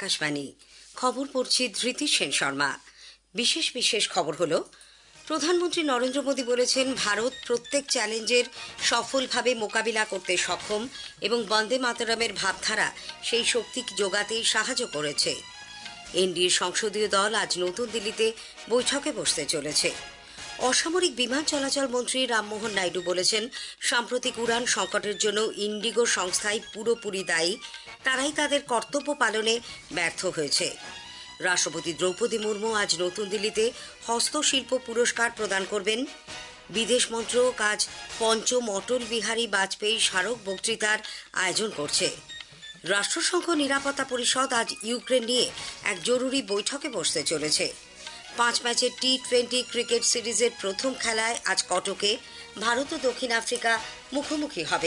আকাশবাণী খবর পড়ছি ধৃতি সেন শর্মা। বিশেষ বিশেষ খবর হলো, প্রধানমন্ত্রী নরেন্দ্র মোদী বলেছেন ভারত প্রত্যেক চ্যালেঞ্জের সফলভাবে মোকাবিলা করতে সক্ষম এবং বন্দে মাতরমের ভাবধারা সেই শক্তি যোগাতে সাহায্য করেছে। এনডিএ সংসদীয় দল আজ নতুন দিল্লিতে বৈঠকে বসতে চলেছে। অসামরিক বিমান চলাচল মন্ত্রী রামমোহন নাইডু বলেছেন সাম্প্রতিক উড়ান সংকটের জন্য ইন্ডিগো সংস্থাই পুরোপুরি দায়ী, তারাই তাদের কর্তব্য পালনে ব্যর্থ হয়েছে। রাষ্ট্রপতি দ্রৌপদী মুর্মু আজ নতুন দিল্লিতে হস্তশিল্প পুরস্কার প্রদান করবেন। বিদেশ মন্ত্রক আজ পঞ্চম অটল বিহারী বাজপেয়ী স্মারক বক্তৃতার আয়োজন করছে। রাষ্ট্রসংঘ নিরাপত্তা পরিষদ আজ ইউক্রেন নিয়ে এক জরুরি বৈঠকে বসতে চলেছে। 5 ম্যাচের টি-20 ক্রিকেট সিরিজের প্রথম খেলায় আজ কটকে ভারত ও দক্ষিণ আফ্রিকা মুখোমুখি হবে।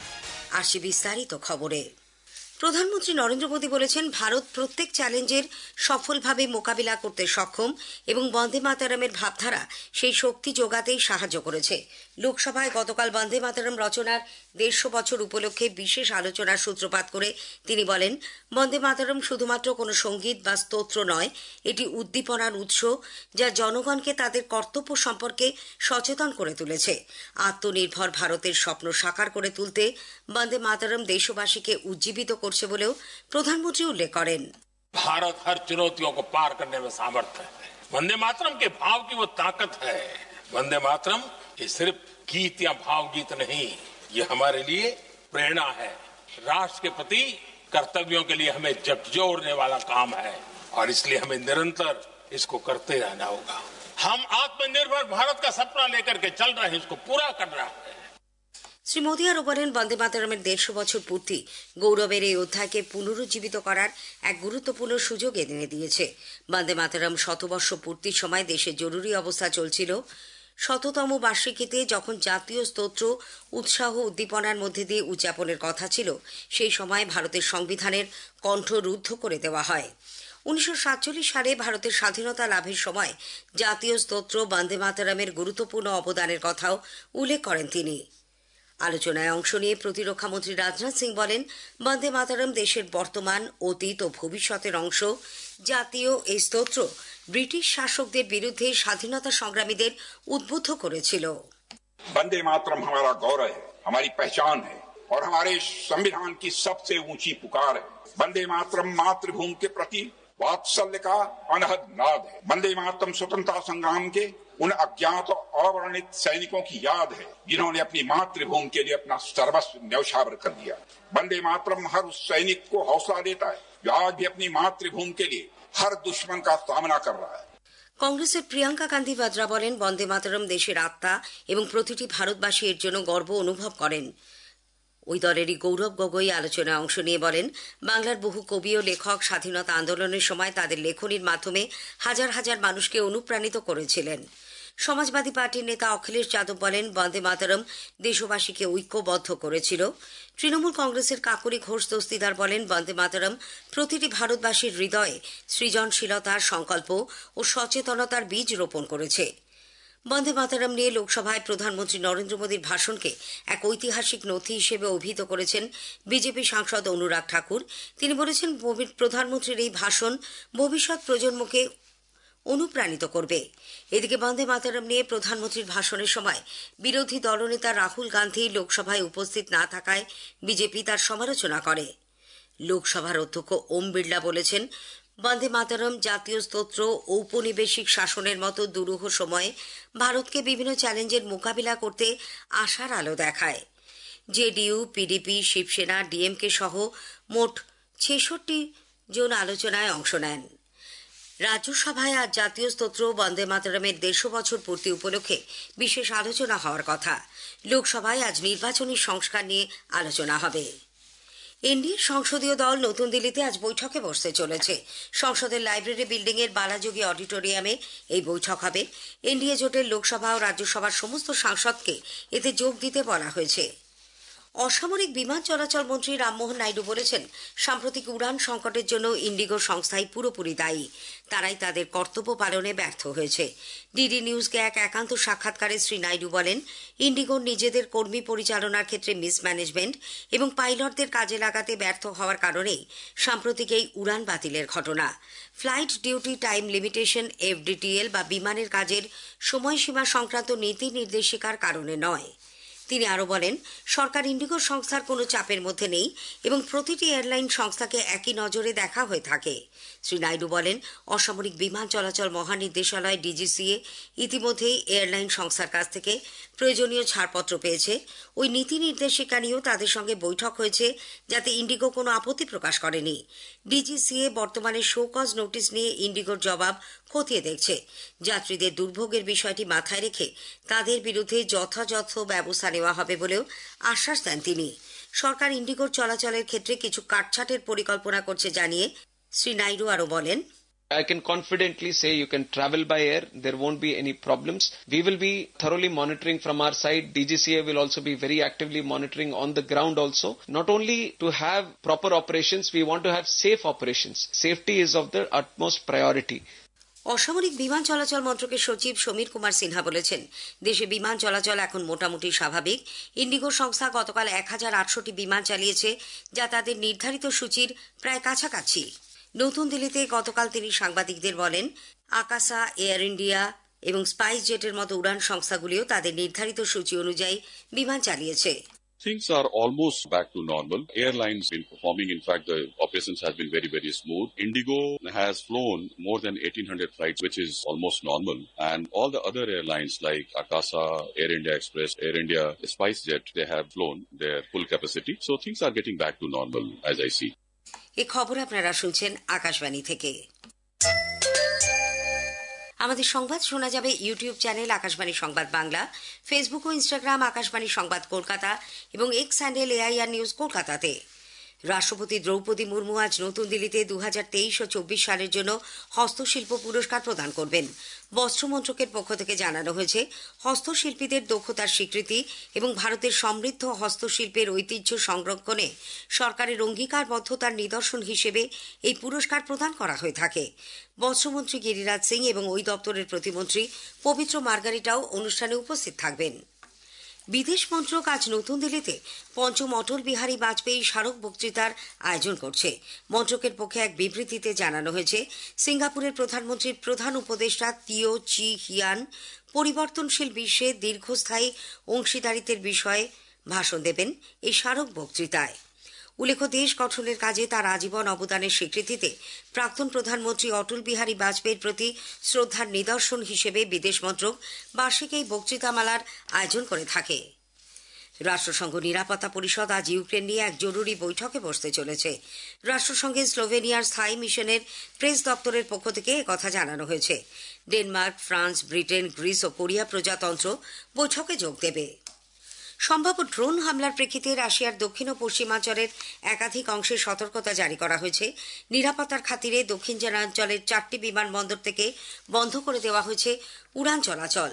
আসি বিস্তারিত খবরে। প্রধানমন্ত্রী নরেন্দ্র মোদী বলেছেন ভারত প্রত্যেক চ্যালেঞ্জের সফলভাবে মোকাবিলা করতে সক্ষম এবং বন্দে মাতরমের ভাবধারা সেই শক্তি যোগাতেই সাহায্য করেছে। লোকসভায় গতকাল বন্দে মাতরম রচনার 150 বছর উপলক্ষে বিশেষ আলোচনার সূত্রপাত করে তিনি বলেন, বন্দে মাতরম শুধুমাত্র কোনো সঙ্গীত বা স্তোত্র নয়, এটি উদ্দীপনার উৎস যা জনগণকে তাদের কর্তব্য সম্পর্কে সচেতন করে তুলেছে। আত্মনির্ভর ভারতের স্বপ্ন সাকার করে তুলতে বন্দে মাতরম দেশবাসীকে উজ্জীবিত করছে বলেও প্রধানমন্ত্রী উল্লেখ করেন। भारत हर चुनौतियों को पार करने में सामर्थ है। वंदे मातरम के भाव की वो ताकत है। वंदे मातरम ये सिर्फ गीत या भाव गीत नहीं, ये हमारे लिए प्रेरणा है। राष्ट्र के प्रति कर्तव्यों के लिए हमें झकझोरने वाला काम है और इसलिए हमें निरंतर इसको करते रहना होगा। हम आत्मनिर्भर भारत का सपना लेकर के चल रहे हैं, इसको पूरा करना है। শ্রী মোদী আরও বলেন, বন্দে মাতরমের 150 বছর পূর্তি গৌরবের এই অধ্যায়কে পুনরুজ্জীবিত করার এক গুরুত্বপূর্ণ সুযোগ এনে দিয়েছে। বন্দে মাতরম 100 বর্ষ পূর্তির সময় দেশে জরুরি অবস্থা চলছিল। 100তম বার্ষিকীতে যখন জাতীয় স্তোত্র উৎসাহ উদ্দীপনার মধ্যে দিয়ে উদযাপনের কথা ছিল, সেই সময় ভারতের সংবিধানের কণ্ঠ রুদ্ধ করে দেওয়া হয়। 1947 সালে ভারতের স্বাধীনতা লাভের সময় জাতীয় স্তোত্র বন্দে মাতরমের গুরুত্বপূর্ণ অবদানের কথাও উল্লেখ করেন তিনি। আলোচনায় অংশ নিয়ে প্রতিরক্ষামন্ত্রী রাজনাথ সিং বলেন, বন্দে মাতরম দেশের বর্তমান, অতীত ও ভবিষ্যতের অংশ। জাতীয় এই স্তোত্র ব্রিটিশ শাসকদের বিরুদ্ধে স্বাধীনতা সংগ্রামীদের উদ্বুদ্ধ করেছিল। वंदे मातरम हमारा गौरव है, हमारी पहचान है और हमारे संविधान की सबसे ऊंची पुकार है। वंदे मातरम मातृभूमि के प्रति वात्सल्य का अनहद नाद है। वंदे मातरम स्वतंत्रता संग्राम के उन अज्ञात और अवर्णित सैनिकों की याद है जिन्होंने अपनी मातृभूमि के लिए अपना सर्वस्व न्यौछावर कर दिया। वंदे मातरम हर उस सैनिक को हौसला देता है जो आज भी अपनी मातृभूमि के लिए हर दुश्मन का सामना कर रहा है। কংগ্রেসের প্রিয়াঙ্কা গান্ধী বাদ্রা বলেন, বন্দে মাতরম দেশের আত্মা এবং প্রতিটি ভারতবাসী এর জন্য গর্ব অনুভব করেন। ওই দলেরই গৌরব গগৈ আলোচনায় অংশ নিয়ে বলেন, বাংলার বহু কবি ও লেখক স্বাধীনতা আন্দোলনের সময় তাদের লেখনীর মাধ্যমে হাজার হাজার মানুষকে অনুপ্রাণিত করেছিলেন। সমাজবাদী পার্টির নেতা অখিলেশ যাদব বলেন, বন্দে মাতরম দেশবাসীকে ঐক্যবদ্ধ করেছিল। তৃণমূল কংগ্রেসের কাকলি ঘোষ দস্তিদার বলেন, বন্দে মাতরম প্রতিটি ভারতবাসীর হৃদয়ে সৃজনশীলতার সংকল্প ও সচেতনতার বীজ রোপণ করেছে। বন্দে মাতরম নিয়ে লোকসভায় প্রধানমন্ত্রী নরেন্দ্র মোদীর ভাষণকে এক ঐতিহাসিক নথি হিসেবে অভিহিত করেছেন বিজেপি সাংসদ অনুরাগ ঠাকুর। তিনি বলেছেন, প্রধানমন্ত্রীর এই ভাষণ ভবিষ্যৎ প্রজন্মকে অনুপ্রাণিত করবে। এদিকে বন্দে মাতরম নিয়ে প্রধানমন্ত্রীর ভাষণের সময় বিরোধী দলনেতা রাহুল গান্ধী লোকসভায় উপস্থিত না থাকায় বিজেপি তার সমালোচনা করে। লোকসভার অধ্যক্ষ ওম বিড়লা বলেছেন, বন্দে মাতরম জাতীয় স্তোত্র ঔপনিবেশিক শাসনের মতো দুরূহ সময়ে ভারতকে বিভিন্ন চ্যালেঞ্জের মোকাবিলা করতে আশার আলো দেখায়। জেডিইউ, পিডিপি, শিবসেনা, ডিএমকে সহ মোট 66 জন আলোচনায় অংশ নেন। রাজ্যসভায় আজ জাতীয় স্তোত্র বন্দে মাতরমের 150 বছর পূর্তি উপলক্ষে বিশেষ আলোচনা হওয়ার কথা। লোকসভায় আজ নির্বাচনী সংস্কার নিয়ে আলোচনা হবে। এনডিএ সংসদীয় দল নতুন দিল্লিতে আজ বৈঠকে বসতে চলেছে। সংসদের লাইব্রেরি বিল্ডিং এর বালাযোগী অডিটোরিয়ামে এই বৈঠক হবে। এনডিএ জোটের লোকসভা ও রাজ্যসভার সমস্ত সাংসদকে এতে যোগ দিতে বলা হয়েছে। অসামরিক বিমান চলাচল মন্ত্রী রামমোহন নাইডু বলেছেন, সাম্প্রতিক উড়ান সংকটের জন্য ইন্ডিগো সংস্থাই পুরোপুরি দায়ী। তারাই তাদের কর্তব্য পালনে ব্যর্থ হয়েছে। ডিডি নিউজকে এক একান্ত সাক্ষাৎকারে শ্রী নাইডু বলেন, ইন্ডিগোর নিজেদের কর্মী পরিচালনার ক্ষেত্রে মিসম্যানেজমেন্ট এবং পাইলটদের কাজে লাগাতে ব্যর্থ হওয়ার কারণেই সাম্প্রতিক এই উড়ান বাতিলের ঘটনা। Flight duty time limitation FDTL বা বিমানের কাজের সময়সীমা সংক্রান্ত নীতি নির্দেশিকার কারণে নয়। তিনি আরও বলেন, সরকার ইন্ডিগো সংস্থার কোনো চাপের মধ্যে নেই এবং প্রতিটি এয়ারলাইন সংস্থাকে একই নজরে দেখা হয়ে থাকে। শ্রী নাইডু বলেন, অসামরিক বিমান চলাচল মহানির্দেশালয় DGCA ইতিমধ্যেই এয়ারলাইন সংস্থার কাছ থেকে প্রয়োজনীয় ছাড়পত্র পেয়েছে। ওই নীতি নির্দেশিকা নিয়েও তাদের সঙ্গে বৈঠক হয়েছে, যাতে ইন্ডিগো কোনো আপত্তি প্রকাশ করেনি। DGCA বর্তমানে শো কজ নোটিশ নিয়ে ইন্ডিগোর জবাব খতিয়ে দেখছে। যাত্রীদের দুর্ভোগের বিষয়টি মাথায় রেখে তাদের বিরুদ্ধে যথাযথ ব্যবস্থা নেওয়া হবে বলেও আশ্বাস দেন তিনি। সরকার ইন্ডিগোর চলাচলের ক্ষেত্রে কিছু কাটছাঁটের পরিকল্পনা করছে জানিয়ে শ্রী নাইডু আরও বলেন, I can confidently say you can travel by air. There won't be any problems. We will be thoroughly monitoring from our side. DGCA will also be very actively monitoring on the ground also. Not only to have proper operations, we want to have safe operations. Safety is of the utmost priority. অসামরিক বিমান চলাচল মন্ত্রকের সচিব সমীর কুমার সিনহা বলেছেন, দেশে বিমান চলাচল এখন মোটামুটি স্বাভাবিক। ইন্ডিগো সংস্থা গতকাল 1800টি বিমান চালিয়েছে, যা তাদের নির্ধারিত সূচির প্রায় কাছাকাছি। নতুন দিল্লিতে গতকাল তিনি সাংবাদিকদের বলেন, আকাশা, এয়ার ইন্ডিয়া এবং স্পাইস জেটের মতো উড়ান সংস্থাগুলিও তাদের নির্ধারিত সূচি অনুযায়ী বিমান চালিয়েছে। Things are almost back to normal. Airlines been performing. In fact, the operations have been very, very smooth. Indigo has flown more than 1800 flights, which is almost normal. And all the other airlines like Akasa, Air India Express, Air India, SpiceJet, they have flown their full capacity. So things are getting back to normal, as I see. এই খবর আপনারা শুনছেন আকাশবাণী থেকে। আমাদের সংবাদ শোনা যাবে YouTube channel Akashvani Sangbad Bangla, Facebook ও ইনস্টাগ্রাম আকাশবাণী সংবাদ কলকাতা এবং এক্স হ্যান্ডেল AIR নিউজ কলকাতাতে। রাষ্ট্রপতি দ্রৌপদী মুর্মু আজ নতুন দিল্লিতে 2023 ও 24 সালের জন্য হস্তশিল্প পুরস্কার প্রদান করবেন। বস্ত্র মন্ত্রকের পক্ষ থেকে জানানো হয়েছে, হস্তশিল্পীদের দক্ষতার স্বীকৃতি এবং ভারতের সমৃদ্ধ হস্তশিল্পের ঐতিহ্য সংরক্ষণে সরকারের অঙ্গীকারবদ্ধতার নিদর্শন হিসেবে এই পুরস্কার প্রদান করা হয়ে থাকে। বস্ত্রমন্ত্রী গিরিরাজ সিং এবং ওই দপ্তরের প্রতিমন্ত্রী পবিত্র মার্গারিটাও অনুষ্ঠানে উপস্থিত থাকবেন। বিদেশ মন্ত্রক আজ নতুন দিল্লিতে পঞ্চম অটল বিহারী বাজপেয়ী স্মারক বক্তৃতার আয়োজন করছে। মন্ত্রকের পক্ষে এক বিবৃতিতে জানানো হয়েছে, সিঙ্গাপুরের প্রধানমন্ত্রীর প্রধান উপদেষ্টা তিও চি হিয়ান পরিবর্তনশীল বিশ্বে দীর্ঘস্থায়ী অংশীদারিত্বের বিষয়ে ভাষণ দেবেন এই স্মারক বক্তৃতায়। উল্লেখ্য, দেশ গঠনের কাজে তার আজীবন অবদানের স্বীকৃতিতে প্রাক্তন প্রধানমন্ত্রী অটল বিহারী বাজপেয়ীর প্রতি শ্রদ্ধার নিদর্শন হিসেবে বিদেশ মন্ত্রক বার্ষিক এই বক্তৃতামালার আয়োজন করে থাকে। রাষ্ট্রসংঘ নিরাপত্তা পরিষদ আজ ইউক্রেন নিয়ে এক জরুরি বৈঠকে বসতে চলেছে। রাষ্ট্রসংঘের স্লোভেনিয়ার স্থায়ী মিশনের প্রেস দপ্তরের পক্ষ থেকে একথা জানানো হয়েছে। ডেনমার্ক, ফ্রান্স, ব্রিটেন, গ্রিস ও কোরিয়া প্রজাতন্ত্র বৈঠকে যোগ দেবে। সম্ভাব্য ড্রোন হামলার প্রেক্ষিতে রাশিয়ার দক্ষিণ ও পশ্চিমাঞ্চলের একাধিক অংশে সতর্কতা জারি করা হয়েছে। নিরাপত্তার খাতিরে দক্ষিণাঞ্চলের 4টি বিমানবন্দর থেকে বন্ধ করে দেওয়া হয়েছে উড়ান চলাচল।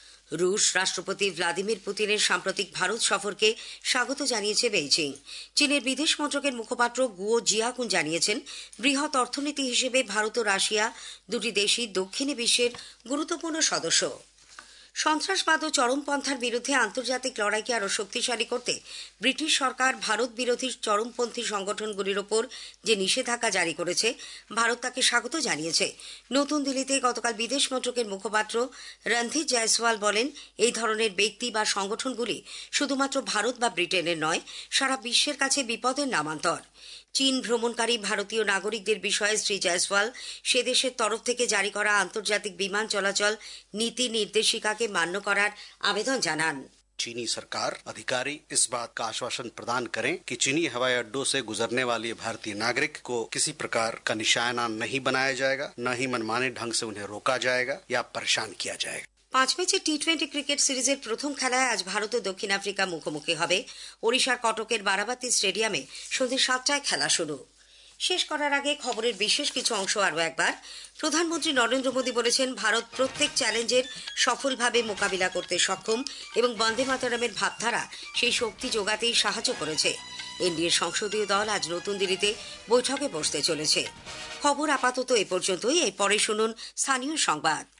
রুশ রাষ্ট্রপতি ভ্লাদিমির পুতিনের সাম্প্রতিক ভারত সফরকে স্বাগত জানিয়েছে বেইজিং। চীনের বিদেশ মন্ত্রকের মুখপাত্র গুয়ো জিয়াকুন জানিয়েছেন, বৃহৎ অর্থনীতি হিসেবে ভারত ও রাশিয়া দুটি দেশই দক্ষিণী বিশ্বের গুরুত্বপূর্ণ সদস্য। সন্ত্রাসবাদ ও চরমপন্থার বিরুদ্ধে আন্তর্জাতিক লড়াইকে আরও শক্তিশালী করতে ব্রিটিশ সরকার ভারত বিরোধী চরমপন্থী সংগঠনগুলির ওপর যে নিষেধাজ্ঞা জারি করেছে, ভারত তাকে স্বাগত জানিয়েছে। নতুন দিল্লিতে গতকাল বিদেশ মন্ত্রকের মুখপাত্র রণধীর জয়সওয়াল বলেন, এই ধরনের ব্যক্তি বা সংগঠনগুলি শুধুমাত্র ভারত বা ব্রিটেনের নয়, সারা বিশ্বের কাছে বিপদের নামান্তর। চীন ভ্রমণকারী ভারতীয় নাগরিকদের বিষয়ে শ্রী জয়সওয়াল সে দেশের তরফ থেকে জারি করা আন্তর্জাতিক বিমান চলাচল নীতি নির্দেশিকাকে মান্য করার আবেদন জানান। चीनी सरकार अधिकारी इस बात का आश्वासन प्रदान करें कि चीनी हवाई अड्डों से गुजरने वाले भारतीय नागरिक को किसी प्रकार का निशाना नहीं बनाया जाएगा, न ही मनमाने ढंग से उन्हें रोका जाएगा या परेशान किया जाएगा। 5 ম্যাচের টি20 ক্রিকেট সিরিজের প্রথম খেলায় আজ ভারত ও দক্ষিণ আফ্রিকা মুখোমুখি হবে। ওড়িশার কটকের বারাবাতী স্টেডিয়ামে সন্ধ্যে 7টায় খেলা শুরু। শেষ করার আগে খবরের বিশেষ কিছু অংশ আরও একবার। প্রধানমন্ত্রী নরেন্দ্র মোদী বলেছেন, ভারত প্রত্যেক চ্যালেঞ্জের সফলভাবে মোকাবিলা করতে সক্ষম এবং বন্দে মাতরমের ভাবধারা সেই শক্তি যোগাতেই সাহায্য করেছে। এনডিএর সংসদীয় দল আজ নতুন দিল্লিতে বৈঠকে বসতে চলেছে। খবর আপাতত এ পর্যন্তই। এরপরে শুনুন স্থানীয় সংবাদ।